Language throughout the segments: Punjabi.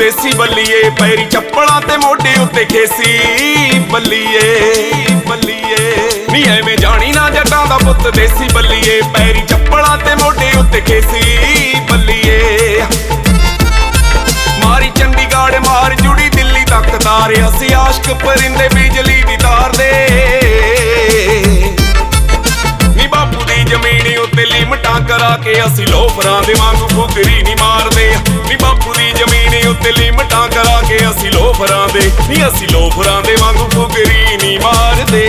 ਦੇਸੀ ਬੱਲੀਏ, ਪੈਰੀ ਚੱਪਲਾਂ ਤੇ ਮੋਢੇ ਉੱਤੇ ਖੇਸੀ ਬੱਲੀਏ ਬੱਲੀਏ। ਨੀ ਐਵੇਂ ਜਾਣੀ ਨਾ ਜੱਟਾਂ ਦਾ ਪੁੱਤ ਦੇਸੀ ਬੱਲੀਏ, ਪੈਰੀ ਚੱਪਲਾਂ ਤੇ ਮੋਢੇ ਉੱਤੇ ਖੇਸੀ ਬੱਲੀਏ। ਮਾਰੀ ਚੰਡੀਗੜ੍ਹ ਮਾਰ ਜੁੜੀ ਦਿੱਲੀ ਤੱਕ ਤਾਰ, ਅਸੀਂ ਆਸ਼ਕ ਪਰਿੰਦੇ ਬਿਜਲੀ ਦੀ ਤਾਰ ਦੇ। ਨੀ ਬਾਪੂ ਦੀ ਜ਼ਮੀਨ ਉੱਤੇ ਲਿਮਟਾਂ ਕਰਾ ਕੇ ਅਸੀਂ ਲੋਫਰਾਂ ਦੇ ਵਾਂਗੂ ਫੁਕਰੀ ਨੀ ਮਾਰਦੇ। ਨੀ ਬਾਪੂ ਦੀ ਜ਼ਮੀਨ ਉੱਤੇ ਲਿਮਟਾਂ ਕਰਾ ਕੇ ਅਸੀਂ ਲੋਫਰਾਂ ਦੇ, ਨੀ ਅਸੀਂ ਲੋਫਰਾਂ ਦੇ ਵਾਂਗੂ ਫੁਕਰੀ ਨੀ ਮਾਰਦੇ।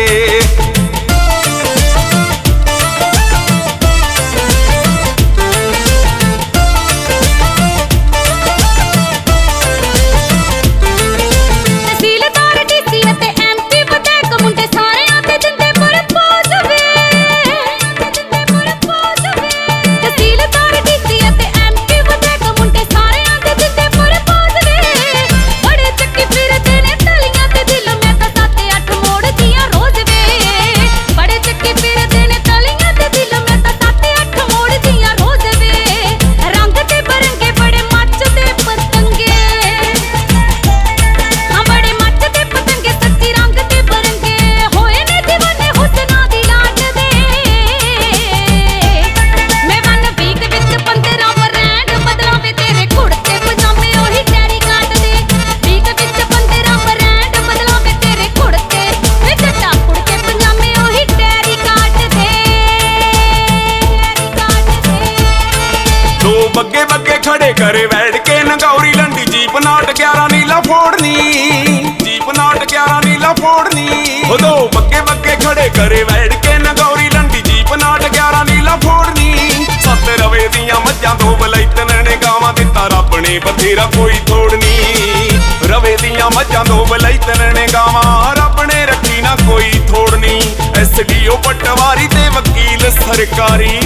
ਬੱਗੇ ਬੱਗੇ ਖੜੇ ਕਰੇ ਬੈਠ ਕੇ ਨਗੌਰੀ ਲੰਡੀ, ਜੀਪ ਨਾਟ 11 ਨੀਲਾ ਫੋੜਨੀ, ਜੀਪ ਨਾਟ 11 ਨੀਲਾ ਫੋੜਨੀ। ਉਦੋਂ ਬੱਗੇ ਬੱਗੇ ਖੜੇ ਕਰੇ ਬੈਠ ਕੇ ਨਗੌਰੀ ਲੰਡੀ, ਜੀਪ ਨਾਟ 11 ਨੀਲਾ ਫੋੜਨੀ। ਸੱਤ ਰਵੇ ਦੀਆਂ ਮੱਝਾਂ ਤੋਂ ਬਲੈਤਨ ਨੇ ਗਾਵਾਂ ਦਿੱਤਾ ਰੱਬ ਨੇ ਬਥੇਰਾ ਕੋਈ ਥੋੜਨੀ। ਰਵੇ ਦੀਆਂ ਮੱਝਾਂ ਤੋਂ ਬਲੈਤਨ ਨੇ ਗਾਵਾਂ ਰੱਬ ਨੇ ਰੱਖੀ ਨਾ ਕੋਈ ਥੋੜਨੀ। SDO ਪਟਵਾਰੀ ਤੇ ਵਕੀਲ ਸਰਕਾਰੀ,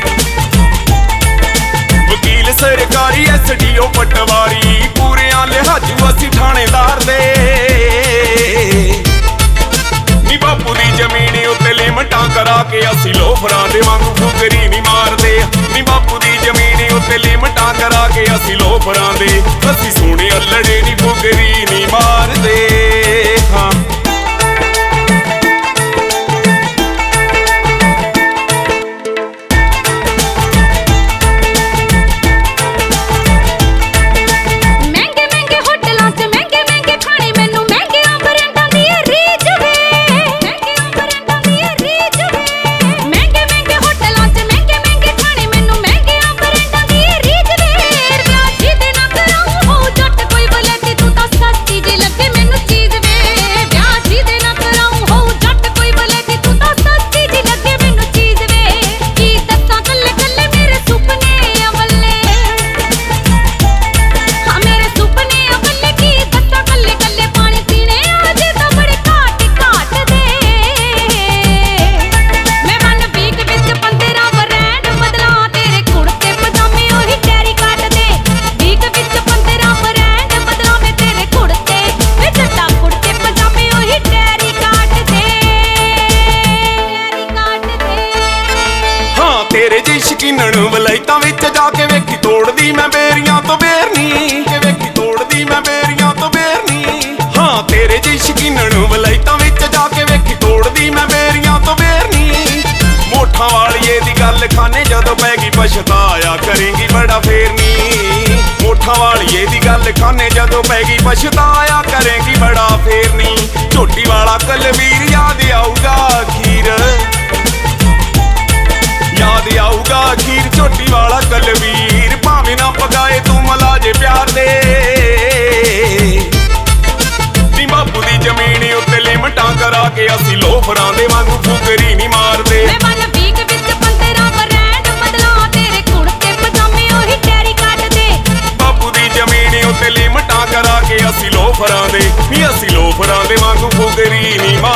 ਵਕੀਲ ਸਰਕਾਰੀ SDO ਪਟਵਾਰੀ, ਪੂਰਿਆਂ ਲਿਹਾਜੂ ਅਸੀਂ ਥਾਣੇਦਾਰ ਦੇ। ਨੀ ਬਾਪੂ ਦੀ ਜ਼ਮੀਨ ਉੱਤੇ ਲਿਮਟਾਂ ਕਰਾ ਕੇ ਅਸੀਂ ਲੋਫਰਾਂ ਦੇ ਵਾਂਗੂ ਫੁਕਰੀ ਨੀ ਮਾਰਦੇ। ਨੀ ਬਾਪੂ ਦੀ ਜ਼ਮੀਨ ਉੱਤੇ ਲਿਮਟਾਂ ਕਰਾ ਕੇ ਅਸੀਂ ਲੋਫਰਾਂ ਦੇ, ਅਸੀਂ ਸੋਹਣੇ ਅਲੜੇ ਨੀ ਫੁਕਰੀ ਨੀ ਮਾਰਦੇ। ਹਾਂ ਤੇਰੇ ਜਿਹੀ ਸ਼ਕੀਨਣ ਵਲਾਇਤਾਂ ਵਿੱਚ ਜਾ ਕੇ ਵੇਖੀ ਤੋੜਦੀ ਮੈਂ ਬੇਰੀਆਂ ਤੋਂ ਬੇਰਨੀ, ਵੇਖੀ ਤੋੜਦੀ ਮੈਂ ਬੇਰੀਆਂ ਤੋਂ ਬੇਰਨੀ। ਹਾਂ ਤੇਰੇ ਜਿਹੀ ਸ਼ਕੀਨਣ ਵਲਾਇਤਾਂ ਵਿੱਚ ਜਾ ਕੇ ਵੇਖੀ ਤੋੜਦੀ ਮੈਂ ਬੇਰੀਆਂ ਤੋਂ ਬੇਰਨੀ। ਮੋਠਾਂ ਵਾਲੀਏ ਦੀ ਗੱਲ ਖਾਨੇ ਜਦੋਂ ਪੈ ਗਈ ਪਛਤਾਇਆ ਕਰੇਂਗੀ ਬੜਾ ਫੇਰਨੀ। ਮੋਠਾਂ ਵਾਲੀਏ ਦੀ ਗੱਲ ਖਾਨੇ ਜਦੋਂ ਪੈ ਗਈ ਪਛਤਾਇਆ ਕਰੇਂਗੀ ਬੜਾ ਫੇਰਨੀ। ਝੋਟੀ ਵਾਲਾ ਕਲਵੀਰ ਯਾਦ ਆਊਗਾ ਅਖੀਰ, ਯਾਦ ਆਊਗਾ ਅਖੀਰ ਝੋਟੀ ਵਾਲਾ ਕਲਵੀਰ। ਭਾਵੇਂ ਨਾ ਪਗਾਏ ਤੂੰ ਮਲਾਜੇ ਪਿਆਰ ਦੇ। ਨੀ ਬਾਪੂ ਦੀ ਜ਼ਮੀਨ ਉੱਤੇ ਲਿਮਟਾਂ ਕਰਾ ਕੇ ਅਸੀਂ ਲੋਫਰਾਂ ਦੇ ਵਾਂਗੂ ਫੁਕਰੀ ਨੀ ਮਾਰਦੇ। ਬਾਪੂ ਦੀ ਜ਼ਮੀਨ ਉੱਤੇ ਲਿਮਟਾਂ ਕਰਾ ਕੇ ਅਸੀਂ ਲੋਫਰਾਂ ਦੇ, ਨੀ ਅਸੀਂ ਲੋਫਰਾਂ ਦੇ ਵਾਂਗੂ ਫੁਕਰੀ ਨੀ